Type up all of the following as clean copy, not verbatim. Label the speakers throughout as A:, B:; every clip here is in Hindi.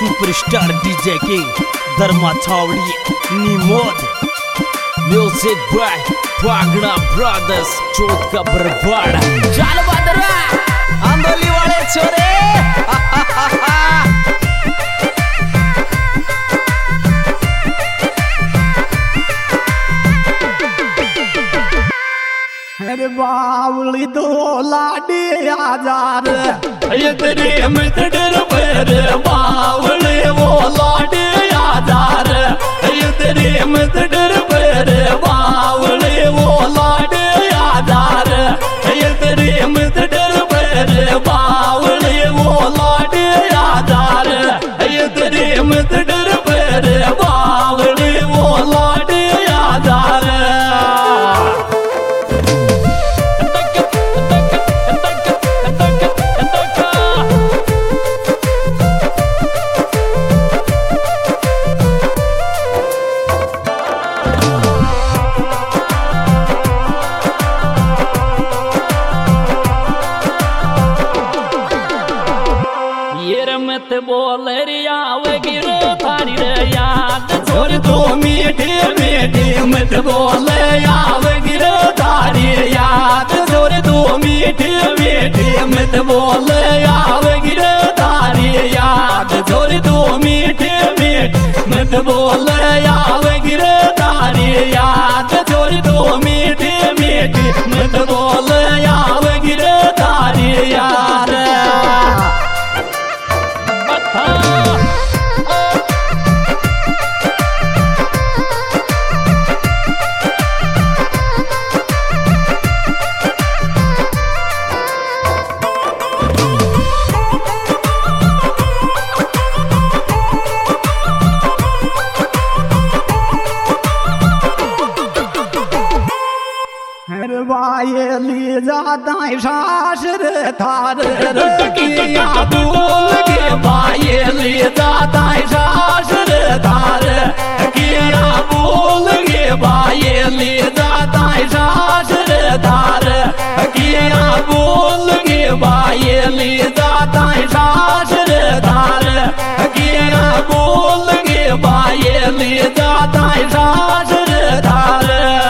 A: Superstar DJ king Dharma Chhawdi Nimod music by Pagda brothers Chauth ka Barwara चल बदरा आंदोली वाले छोरे
B: अरे बावली दो लाडी आजार ये तेरे मित्र पर बावली वो लाडी आजार ये तेरे मित्र पर बावली वो लाडी आजार ये तेरे मित्र पर बावली वो लाडी आजार ये तेरे मित्र पर बावली वो लाडी आजार मत बोल रिया गिर थारी रे याद छोड़ तो मीठे मीठे मत बोल याव गिर थारी याद छोड़ तो मीठे मीठे मत बोल याव गिर थारी याद छोड़ तो मीठे मीठे मत बोल याव गिर थारी याद छोड़ तो मीठे मीठे मत बोल याव गिर थारी याद वाये ले जाता शास्त्र थार किया बोल के वाये ले जाता शास्त्र थार किया बोल के वाये ले जाता शास्त्र थार किया बोल के वाये ले जाता शास्त्र थार किया बोल के वाये ले जाता शास्त्र थार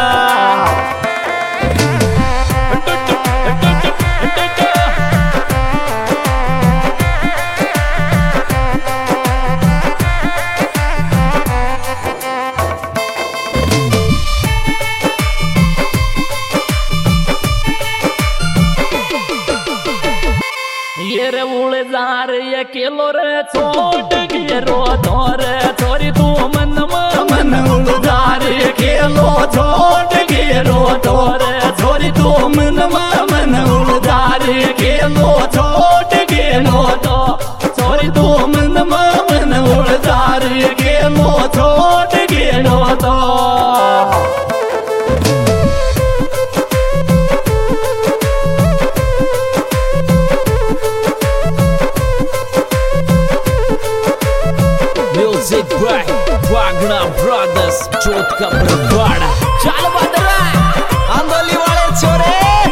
B: ये उड़ जार ये किलो रे छोट गिरो तोर छोरी तू मन मन उड़ जार ये किलो छोट गिरो तोर छोरी तू मन मन उड़ जार ये किलो छोट गिरो तो छोरी तू मन मन उड़ जार ये किलो छोट गिरो तो
A: music by Pagda brothers Chauth ka Barwara चल बदरा आंदोली वाले छोरे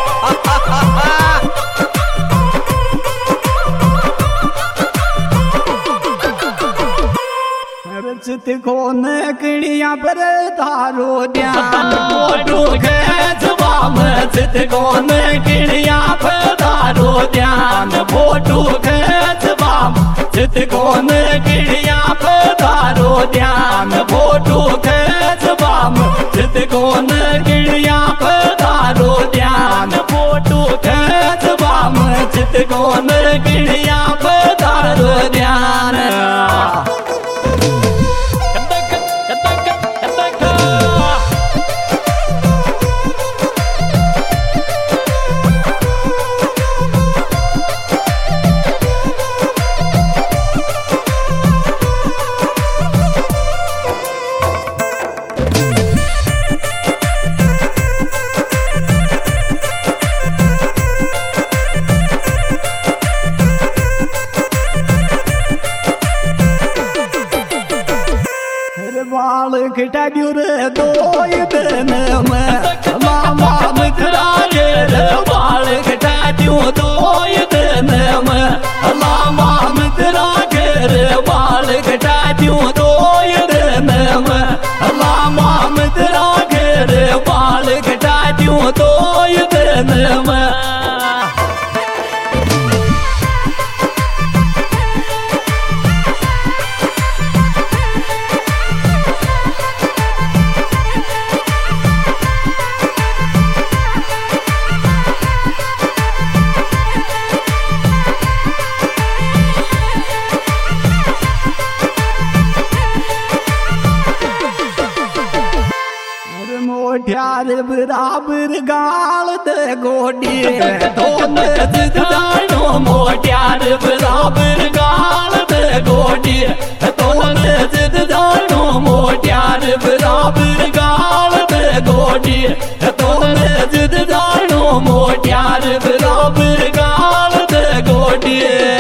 B: चित को नकड़िया पर तारो ध्यान फोटो खेच बाम चित को नकड़िया पर तारो ध्यान फोटो खेच बाम चित को नकड़िया पर तारो ध्यान फोटो खेच बाम चित को नकड़िया पर तारो ध्यान फोटो खेच बाम चित को नकड़िया पर तारो ध्यान खटा ड्यूर दो दिन में मामा मित्रा रे बाल खटा ड्यू दो दिन में मामा मित्रा रे बाल में मोठ्यार बराबर गाल दे गोडी दोन जिदानो मोठ्यार बराबर गाल दे गोडी दोन जिदानो मोठ्यार बराबर गाल दे गोडी दोन जिदानो मोठ्यार बराबर गाल दे गोडी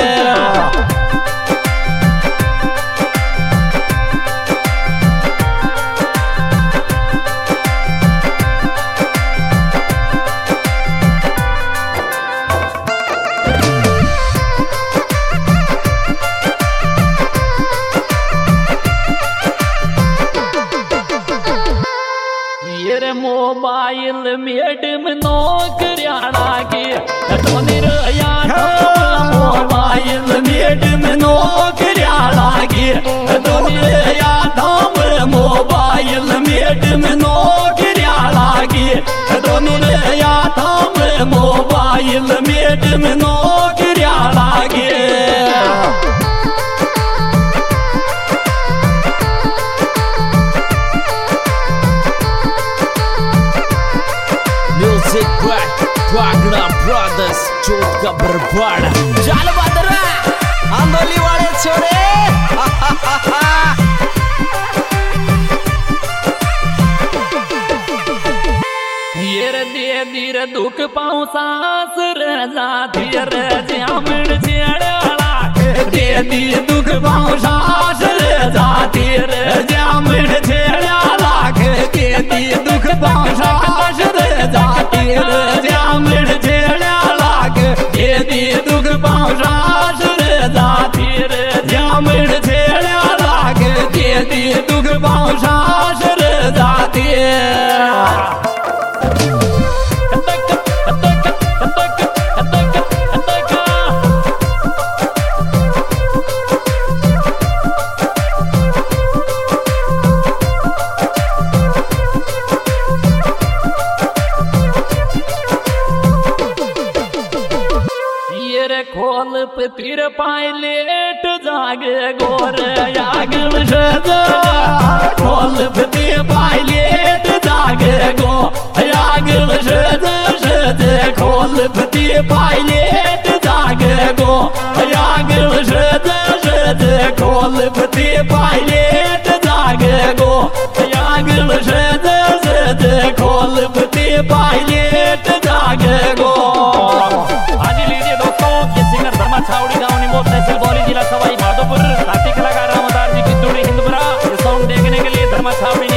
B: मोबाइल मैडम नौकरियाना के तो निरया मोबाइल मैडम नौकरियाना के तो निरया धाम मोबाइल मैडम नौकरियाना के तो निरया धाम मोबाइल मैडम नौकरियाना के
A: वागणा ब्रदर्स चोट का बरबाड़ा चल बदरा आंदोली वाले छोरे
B: ये दे दीर दुख पाऊं सास रजा धीर जामण छेड़ा दे दी दुख पाऊं सास रजा धीर जामण छेड़ा लाख दे दी दुख पाऊं सास रजा धीर जामण छेड़ा लाख दे दी दुख पाऊं सास रजा धीर जामण छेड़ा लाख दे दी दुख पाऊं सास रजा धीर खोल पतिर पायलेट जागे गोर यागल सजा खोल पतिर पायलेट जागे गो यागल सजा सजा खोल पतिर पायलेट जागे गो यागल सजा सजा खोल पतिर पायलेट जागे गो यागल सजा सजा खोल पतिर पायलेट जागे गो। छावड़ी गांव निमोद तहसील बौली जिला सवाई माधोपुर साथी कलाकार रामदार जी की जोड़ी हिंदुपुरा सॉन्ग देखने के लिए धर्मा छावड़ी